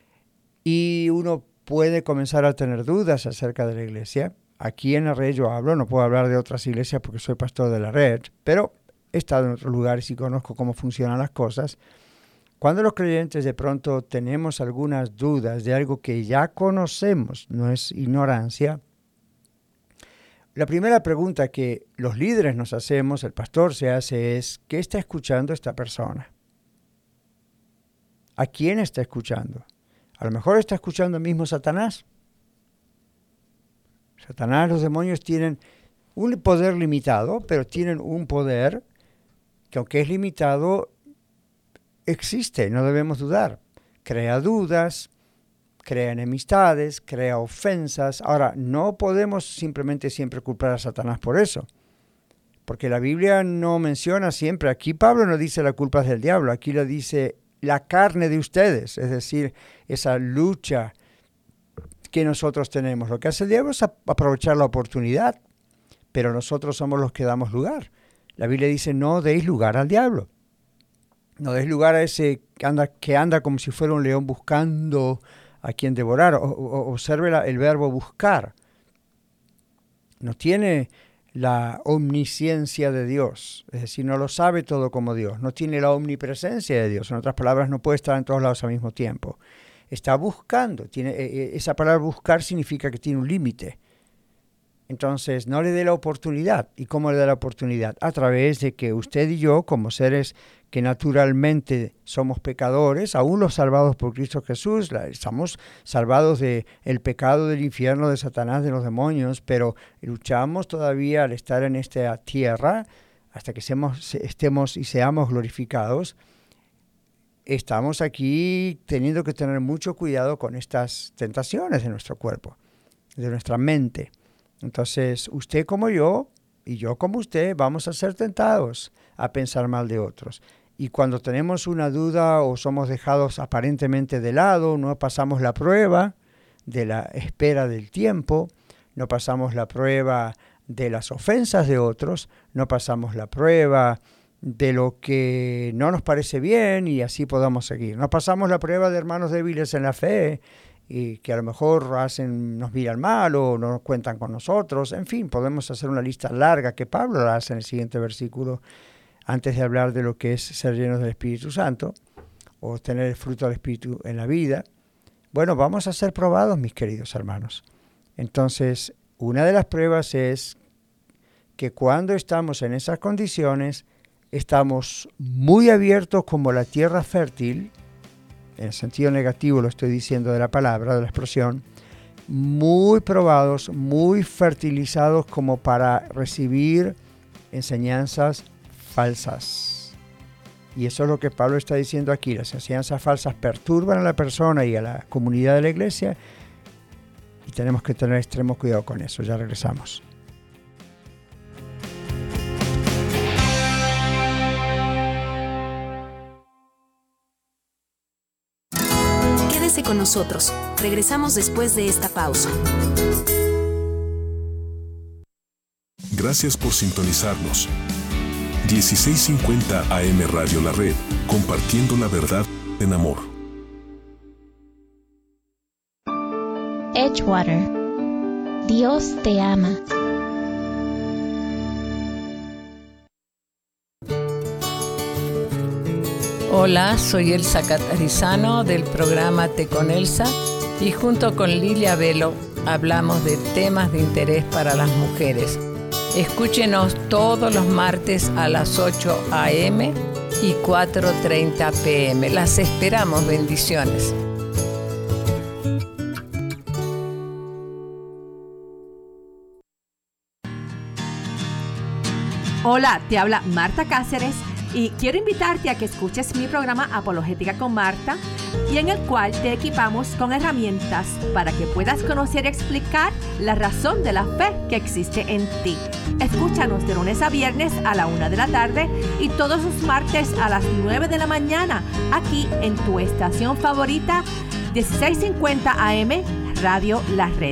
Y uno puede comenzar a tener dudas acerca de la iglesia. Aquí en la red yo hablo, no puedo hablar de otras iglesias porque soy pastor de la red, pero he estado en otros lugares y conozco cómo funcionan las cosas. Cuando los creyentes de pronto tenemos algunas dudas de algo que ya conocemos, no es ignorancia, la primera pregunta que los líderes nos hacemos, el pastor se hace, es ¿qué está escuchando esta persona? ¿A quién está escuchando? A lo mejor está escuchando el mismo Satanás. Satanás, los demonios tienen un poder limitado, pero tienen un poder que aunque es limitado, existe, no debemos dudar. Crea dudas, crea enemistades, crea ofensas. Ahora, no podemos simplemente siempre culpar a Satanás por eso, porque la Biblia no menciona siempre, aquí Pablo no dice la culpa es del diablo, aquí lo dice la carne de ustedes, es decir, esa lucha que nosotros tenemos. Lo que hace el diablo es aprovechar la oportunidad, pero nosotros somos los que damos lugar. La Biblia dice, no deis lugar al diablo. No deis lugar a ese que anda como si fuera un león buscando a quien devorar. Observe el verbo buscar. No tiene la omnisciencia de Dios, es decir, no lo sabe todo como Dios. No tiene la omnipresencia de Dios. En otras palabras, no puede estar en todos lados al mismo tiempo. Está buscando. Esa palabra buscar significa que tiene un límite. Entonces, no le dé la oportunidad. ¿Y cómo le da la oportunidad? A través de que usted y yo, como seres que naturalmente somos pecadores, aún los salvados por Cristo Jesús, estamos salvados del pecado, del infierno, de Satanás, de los demonios, pero luchamos todavía al estar en esta tierra, hasta que estemos y seamos glorificados. Estamos aquí teniendo que tener mucho cuidado con estas tentaciones de nuestro cuerpo, de nuestra mente. Entonces, usted como yo, y yo como usted, vamos a ser tentados a pensar mal de otros. Y cuando tenemos una duda o somos dejados aparentemente de lado, no pasamos la prueba de la espera del tiempo, no pasamos la prueba de las ofensas de otros, no pasamos la prueba de lo que no nos parece bien y así podamos seguir. No pasamos la prueba de hermanos débiles en la fe, y que a lo mejor nos miran mal o no cuentan con nosotros. En fin, podemos hacer una lista larga que Pablo la hace en el siguiente versículo, antes de hablar de lo que es ser llenos del Espíritu Santo o tener el fruto del Espíritu en la vida. Bueno, vamos a ser probados, mis queridos hermanos. Entonces, una de las pruebas es que cuando estamos en esas condiciones, estamos muy abiertos como la tierra fértil, en el sentido negativo lo estoy diciendo de la palabra, de la expresión, muy probados, muy fertilizados como para recibir enseñanzas falsas. Y eso es lo que Pablo está diciendo aquí. Las enseñanzas falsas perturban a la persona y a la comunidad de la iglesia y tenemos que tener extremo cuidado con eso. Ya regresamos. Con nosotros. Regresamos después de esta pausa. Gracias por sintonizarnos. 1650 AM Radio La Red, compartiendo la verdad en amor. Edgewater. Dios te ama. Hola, soy Elsa Catarizano del programa Té con Elsa y junto con Lilia Velo hablamos de temas de interés para las mujeres. Escúchenos todos los martes a las 8 a.m. y 4:30 p.m. Las esperamos, bendiciones. Hola, te habla Marta Cáceres. Y quiero invitarte a que escuches mi programa Apologética con Marta, y en el cual te equipamos con herramientas para que puedas conocer y explicar la razón de la fe que existe en ti. Escúchanos de lunes a viernes a la 1 de la tarde y todos los martes a las 9 de la mañana, aquí en tu estación favorita, 1650 AM, Radio La Red.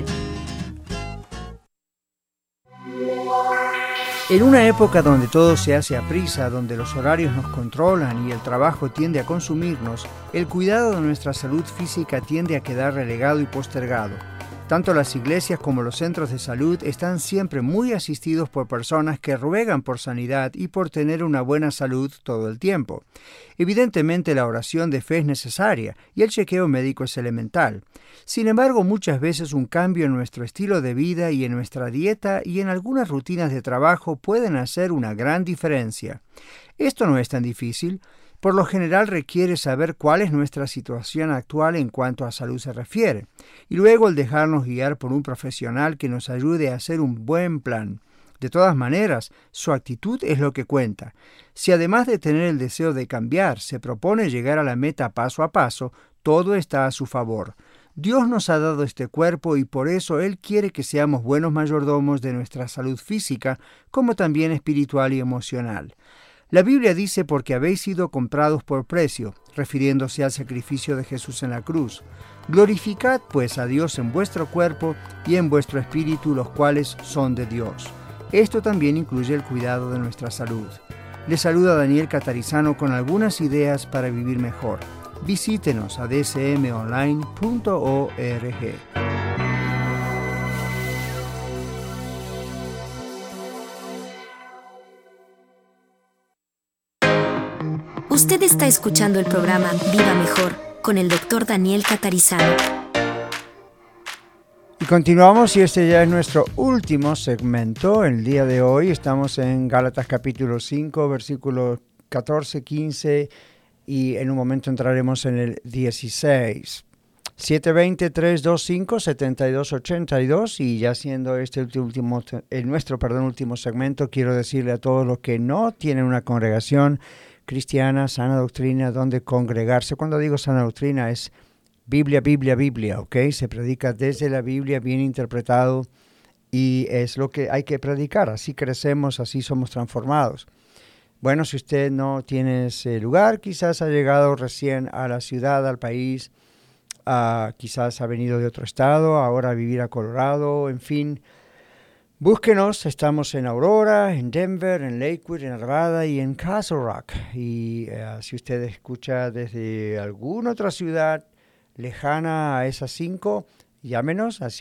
En una época donde todo se hace a prisa, donde los horarios nos controlan y el trabajo tiende a consumirnos, el cuidado de nuestra salud física tiende a quedar relegado y postergado. Tanto las iglesias como los centros de salud están siempre muy asistidos por personas que ruegan por sanidad y por tener una buena salud todo el tiempo. Evidentemente la oración de fe es necesaria y el chequeo médico es elemental. Sin embargo, muchas veces un cambio en nuestro estilo de vida y en nuestra dieta y en algunas rutinas de trabajo pueden hacer una gran diferencia. Esto no es tan difícil. Por lo general requiere saber cuál es nuestra situación actual en cuanto a salud se refiere, y luego el dejarnos guiar por un profesional que nos ayude a hacer un buen plan. De todas maneras, su actitud es lo que cuenta. Si además de tener el deseo de cambiar, se propone llegar a la meta paso a paso, todo está a su favor. Dios nos ha dado este cuerpo y por eso Él quiere que seamos buenos mayordomos de nuestra salud física, como también espiritual y emocional. La Biblia dice porque habéis sido comprados por precio, refiriéndose al sacrificio de Jesús en la cruz. Glorificad pues a Dios en vuestro cuerpo y en vuestro espíritu, los cuales son de Dios. Esto también incluye el cuidado de nuestra salud. Les saluda Daniel Catarizano con algunas ideas para vivir mejor. Visítenos a dsmonline.org. Usted está escuchando el programa Viva Mejor con el Dr. Daniel Catarizano. Y continuamos y este ya es nuestro último segmento. El día de hoy estamos en Gálatas capítulo 5, versículos 14, 15 y en un momento entraremos en el 16. 720-325-7282 y ya siendo este último segmento, quiero decirle a todos los que no tienen una congregación cristiana, sana doctrina, donde congregarse. Cuando digo sana doctrina es Biblia, ¿ok? Se predica desde la Biblia, bien interpretado, y es lo que hay que predicar. Así crecemos, así somos transformados. Bueno, si usted no tiene ese lugar, quizás ha llegado recién a la ciudad, al país, quizás ha venido de otro estado, ahora a vivir a Colorado, en fin. Búsquenos, estamos en Aurora, en Denver, en Lakewood, en Arvada y en Castle Rock. Y si usted escucha desde alguna otra ciudad lejana a esas 5, llámenos a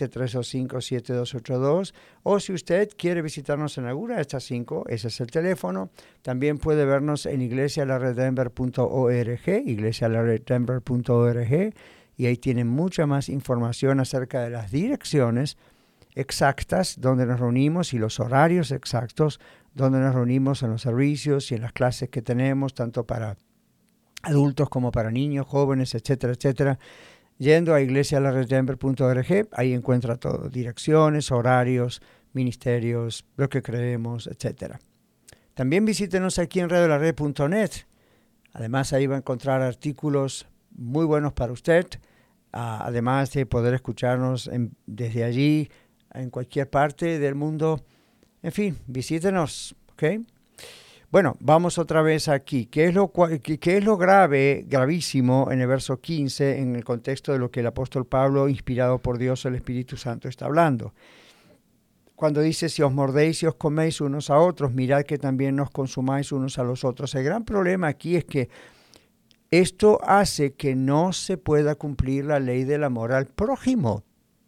720-325-7282. O si usted quiere visitarnos en alguna de estas 5, ese es el teléfono. También puede vernos en iglesialareddenver.org, iglesialareddenver.org. Y ahí tienen mucha más información acerca de las direcciones exactas donde nos reunimos y los horarios exactos donde nos reunimos en los servicios y en las clases que tenemos, tanto para adultos como para niños, jóvenes, etcétera, etcétera. Yendo a iglesialareddenver.org, ahí encuentra todo, direcciones, horarios, ministerios, lo que creemos, etcétera. También visítenos aquí en radiolared.net. Además, ahí va a encontrar artículos muy buenos para usted, además de poder escucharnos desde allí, en cualquier parte del mundo. En fin, visítenos, ¿ok? Bueno, vamos otra vez aquí. ¿Qué es lo gravísimo en el verso 15 en el contexto de lo que el apóstol Pablo, inspirado por Dios, el Espíritu Santo, está hablando? Cuando dice, si os mordéis y os coméis unos a otros, mirad que también nos consumáis unos a los otros. El gran problema aquí es que esto hace que no se pueda cumplir la ley del amor al prójimo.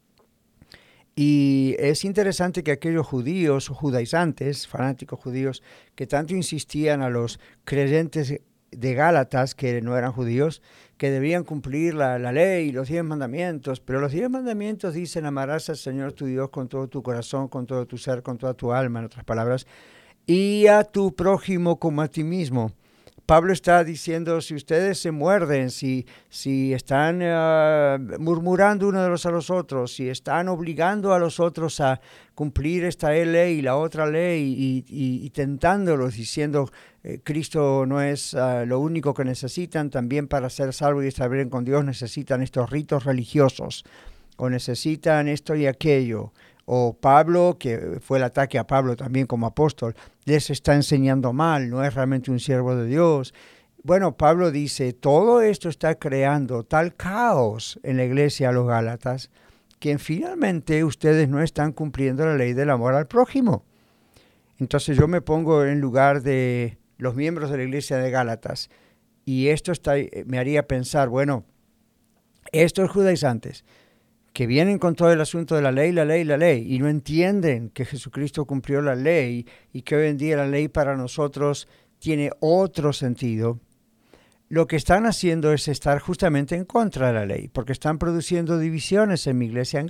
Y es interesante que aquellos judíos, judaizantes, fanáticos judíos, que tanto insistían a los creyentes de Gálatas, que no eran judíos, que debían cumplir la ley y los 10 mandamientos, pero los 10 mandamientos dicen, amarás al Señor tu Dios con todo tu corazón, con todo tu ser, con toda tu alma, en otras palabras, y a tu prójimo como a ti mismo. Pablo está diciendo, si ustedes se muerden, si están murmurando unos a los otros, si están obligando a los otros a cumplir esta ley y la otra ley y tentándolos, diciendo Cristo no es lo único que necesitan, también para ser salvos y estar bien con Dios necesitan estos ritos religiosos o necesitan esto y aquello. O Pablo, que fue el ataque a Pablo también como apóstol, les está enseñando mal, no es realmente un siervo de Dios. Bueno, Pablo dice, todo esto está creando tal caos en la iglesia a los Gálatas, que finalmente ustedes no están cumpliendo la ley del amor al prójimo. Entonces yo me pongo en lugar de los miembros de la iglesia de Gálatas, y esto me haría pensar, bueno, estos judaizantes, que vienen con todo el asunto de la ley, y no entienden que Jesucristo cumplió la ley y que hoy en día la ley para nosotros tiene otro sentido, lo que están haciendo es estar justamente en contra de la ley, porque están produciendo divisiones en mi iglesia en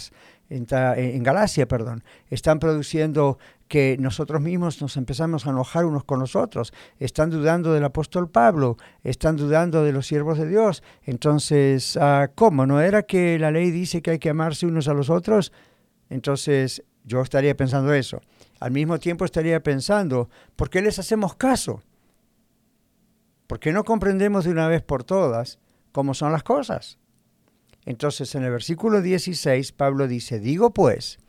Galacia. Están produciendo que nosotros mismos nos empezamos a enojar unos con los otros. Están dudando del apóstol Pablo, están dudando de los siervos de Dios. Entonces, ¿cómo? ¿No era que la ley dice que hay que amarse unos a los otros? Entonces, yo estaría pensando eso. Al mismo tiempo estaría pensando, ¿por qué les hacemos caso? ¿Por qué no comprendemos de una vez por todas cómo son las cosas? Entonces, en el versículo 16, Pablo dice, digo pues,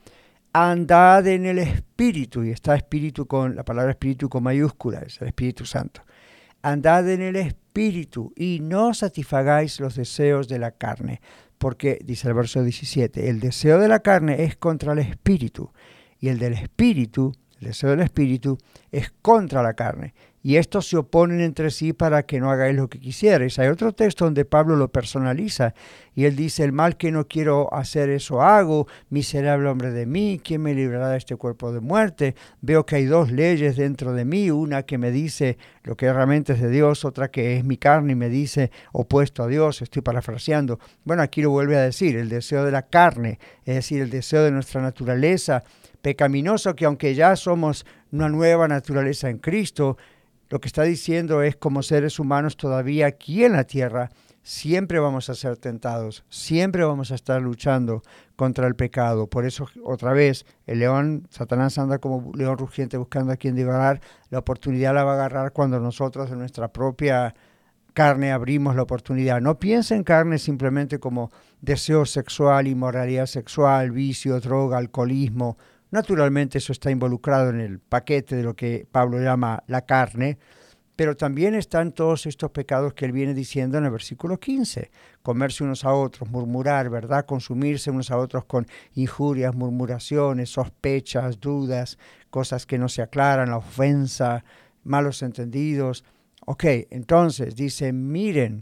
andad en el Espíritu, y está espíritu con la palabra espíritu con mayúscula, es el Espíritu Santo. Andad en el Espíritu y no satisfagáis los deseos de la carne, porque, dice el verso 17, el deseo de la carne es contra el Espíritu, y el del Espíritu, el deseo del Espíritu, es contra la carne. Y estos se oponen entre sí para que no hagáis lo que quisierais. Hay otro texto donde Pablo lo personaliza y él dice, el mal que no quiero hacer, eso hago, miserable hombre de mí, ¿quién me librará de este cuerpo de muerte? Veo que hay dos leyes dentro de mí, una que me dice lo que realmente es de Dios, otra que es mi carne y me dice opuesto a Dios, estoy parafraseando. Bueno, aquí lo vuelve a decir, el deseo de la carne, es decir, el deseo de nuestra naturaleza pecaminoso, que aunque ya somos una nueva naturaleza en Cristo, lo que está diciendo es como seres humanos todavía aquí en la tierra, siempre vamos a ser tentados, siempre vamos a estar luchando contra el pecado. Por eso, otra vez, el león, Satanás anda como león rugiente buscando a quien devorar. La oportunidad la va a agarrar cuando nosotros en nuestra propia carne abrimos la oportunidad. No piensa en carne simplemente como deseo sexual, inmoralidad sexual, vicio, droga, alcoholismo. Naturalmente eso está involucrado en el paquete de lo que Pablo llama la carne, pero también están todos estos pecados que él viene diciendo en el versículo 15. Comerse unos a otros, murmurar, ¿verdad? Consumirse unos a otros con injurias, murmuraciones, sospechas, dudas, cosas que no se aclaran, la ofensa, malos entendidos. Ok, entonces dice, miren,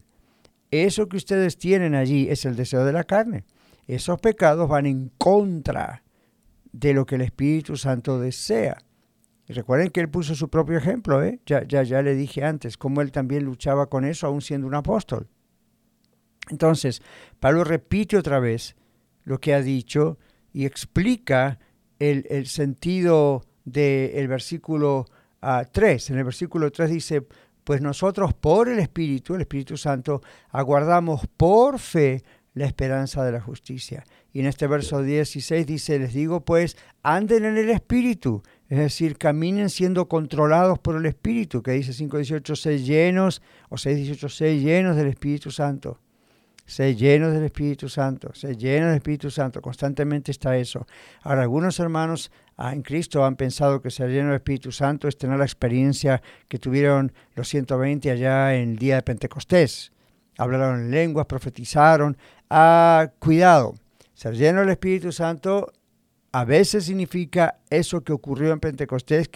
eso que ustedes tienen allí es el deseo de la carne. Esos pecados van en contra de lo que el Espíritu Santo desea. Y recuerden que él puso su propio ejemplo, ya le dije antes, cómo él también luchaba con eso, aún siendo un apóstol. Entonces, Pablo repite otra vez lo que ha dicho y explica el sentido del versículo 3. En el versículo 3 dice, pues nosotros por el Espíritu Santo, aguardamos por fe la esperanza de la justicia. Y en este verso 16 dice, les digo pues, anden en el Espíritu, es decir, caminen siendo controlados por el Espíritu, que dice 5:18, sé llenos, o 6:18, sé llenos del Espíritu Santo. Sé llenos del Espíritu Santo, sé llenos del Espíritu Santo, constantemente está eso. Ahora, algunos hermanos en Cristo han pensado que ser lleno del Espíritu Santo es tener la experiencia que tuvieron los 120 allá en el día de Pentecostés. Hablaron en lenguas, profetizaron. Cuidado, ser lleno del Espíritu Santo a veces significa eso que ocurrió en Pentecostés,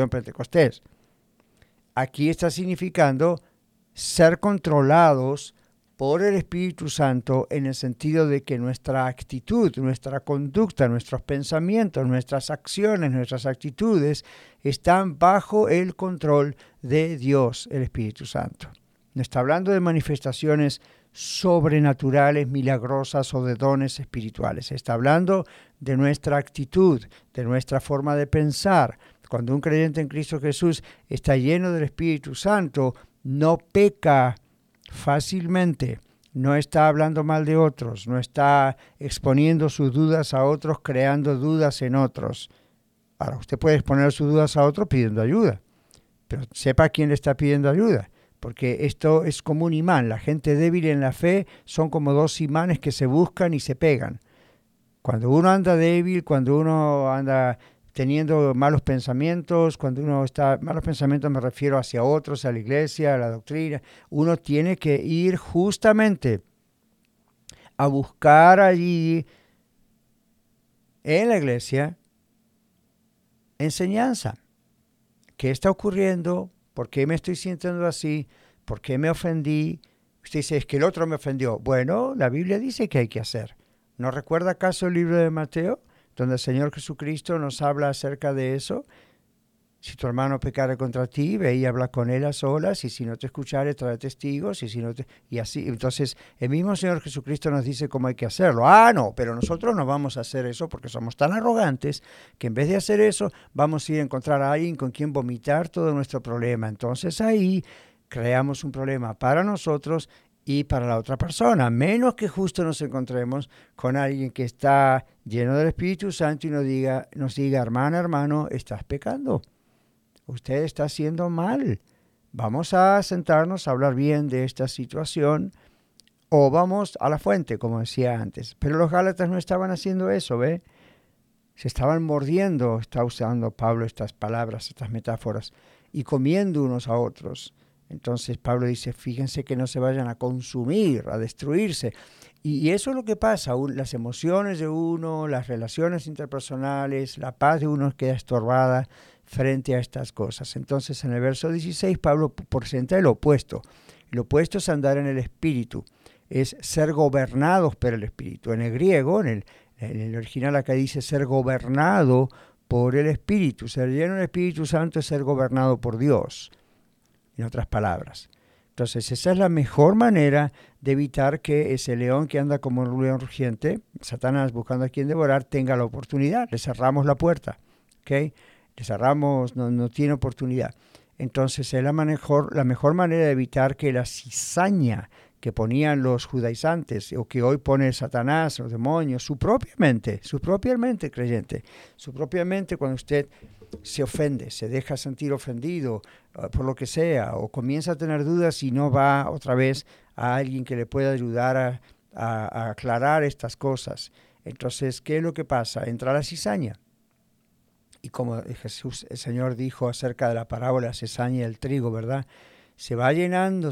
Aquí está significando ser controlados por el Espíritu Santo en el sentido de que nuestra actitud, nuestra conducta, nuestros pensamientos, nuestras acciones, nuestras actitudes están bajo el control de Dios, el Espíritu Santo. No está hablando de manifestaciones sobrenaturales, milagrosas o de dones espirituales. Está hablando de nuestra actitud, de nuestra forma de pensar. Cuando un creyente en Cristo Jesús está lleno del Espíritu Santo, no peca fácilmente, no está hablando mal de otros, no está exponiendo sus dudas a otros, creando dudas en otros. Ahora, usted puede exponer sus dudas a otros pidiendo ayuda, pero sepa a quién le está pidiendo ayuda. Porque esto es como un imán. La gente débil en la fe son como dos imanes que se buscan y se pegan. Cuando uno anda débil, cuando uno anda teniendo malos pensamientos, malos pensamientos me refiero hacia otros, a la iglesia, a la doctrina, uno tiene que ir justamente a buscar allí en la iglesia enseñanza. ¿Qué está ocurriendo? ¿Por qué me estoy sintiendo así? ¿Por qué me ofendí? Usted dice, es que el otro me ofendió. Bueno, la Biblia dice que hay que hacer. ¿No recuerda acaso el libro de Mateo, donde el Señor Jesucristo nos habla acerca de eso? Si tu hermano pecare contra ti, ve y habla con él a solas, y si no te escuchare, trae testigos, y así. Entonces, el mismo Señor Jesucristo nos dice cómo hay que hacerlo. No, pero nosotros no vamos a hacer eso porque somos tan arrogantes que en vez de hacer eso, vamos a ir a encontrar a alguien con quien vomitar todo nuestro problema. Entonces ahí creamos un problema para nosotros y para la otra persona, menos que justo nos encontremos con alguien que está lleno del Espíritu Santo y nos diga, hermano, estás pecando. Usted está haciendo mal. Vamos a sentarnos a hablar bien de esta situación o vamos a la fuente, como decía antes. Pero los Gálatas no estaban haciendo eso, ¿ve? Se estaban mordiendo, está usando Pablo estas palabras, estas metáforas, y comiendo unos a otros. Entonces Pablo dice, fíjense que no se vayan a consumir, a destruirse. Y eso es lo que pasa, las emociones de uno, las relaciones interpersonales, la paz de uno queda estorbada frente a estas cosas. Entonces en el verso 16 Pablo presenta el opuesto. El opuesto es andar en el Espíritu, es ser gobernados por el Espíritu. En el griego, en el original acá dice ser gobernado por el Espíritu. Ser lleno del Espíritu Santo es ser gobernado por Dios, en otras palabras. Entonces esa es la mejor manera de evitar que ese león que anda como un león rugiente, Satanás buscando a quien devorar, tenga la oportunidad. Le cerramos la puerta, ¿ok? Le cerramos, no tiene oportunidad. Entonces es la mejor manera de evitar que la cizaña que ponían los judaizantes, o que hoy pone Satanás, los demonios, su propia mente creyente, su propia mente cuando usted se ofende, se deja sentir ofendido por lo que sea, o comienza a tener dudas y no va otra vez a alguien que le pueda ayudar a aclarar estas cosas. Entonces, ¿qué es lo que pasa? Entra la cizaña. Y como Jesús, el Señor dijo acerca de la parábola de la cizaña y el trigo, ¿verdad? Se va llenando,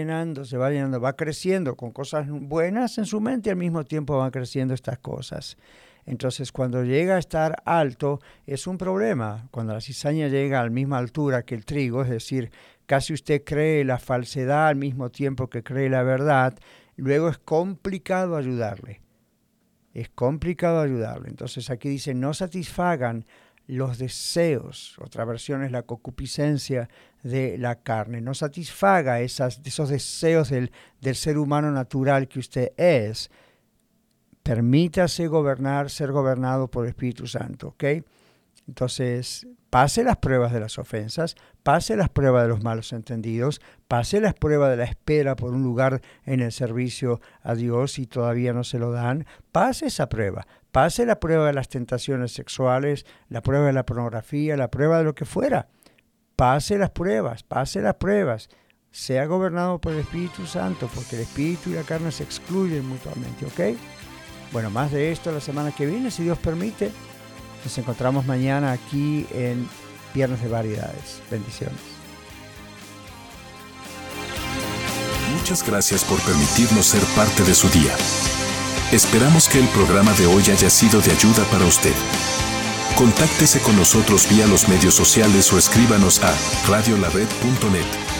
va creciendo con cosas buenas en su mente y al mismo tiempo van creciendo estas cosas. Entonces, cuando llega a estar alto, es un problema. Cuando la cizaña llega a la misma altura que el trigo, es decir, casi usted cree la falsedad al mismo tiempo que cree la verdad, luego es complicado ayudarle. Entonces, aquí dice, no satisfagan los deseos, otra versión es la concupiscencia de la carne, no satisfaga esos deseos del ser humano natural que usted es. Permítase ser gobernado por el Espíritu Santo, ¿ok? Entonces, pase las pruebas de las ofensas, pase las pruebas de los malos entendidos, pase las pruebas de la espera por un lugar en el servicio a Dios y todavía no se lo dan, pase esa prueba. Pase la prueba de las tentaciones sexuales, la prueba de la pornografía, la prueba de lo que fuera. Pase las pruebas. Sea gobernado por el Espíritu Santo, porque el Espíritu y la carne se excluyen mutuamente, ¿ok? Bueno, más de esto la semana que viene, si Dios permite. Nos encontramos mañana aquí en Viernes de Variedades. Bendiciones. Muchas gracias por permitirnos ser parte de su día. Esperamos que el programa de hoy haya sido de ayuda para usted. Contáctese con nosotros vía los medios sociales o escríbanos a radiolared.net.